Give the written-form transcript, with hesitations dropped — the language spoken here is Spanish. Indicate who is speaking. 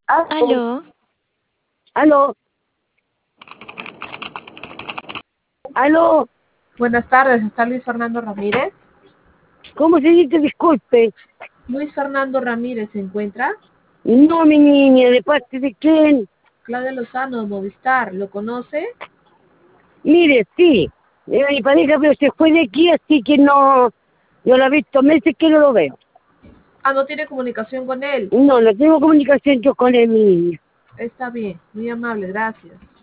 Speaker 1: Aló,
Speaker 2: Aló,
Speaker 1: aló, aló,
Speaker 3: Buenas tardes, ¿está Luis Fernando Ramírez?
Speaker 1: ¿cómo se dice? Disculpe.
Speaker 3: Luis Fernando Ramírez se encuentra.
Speaker 1: No, mi niña, ¿de parte de quién?
Speaker 3: Claudia Lozano de Movistar, ¿lo conoce?
Speaker 1: Mire, sí, mi pareja, pero se fue de aquí, así que no lo he visto meses que no lo veo.
Speaker 3: Ah, no tiene comunicación con él.
Speaker 1: No tengo comunicación yo con él, mi niña.
Speaker 3: Está bien, muy amable, gracias.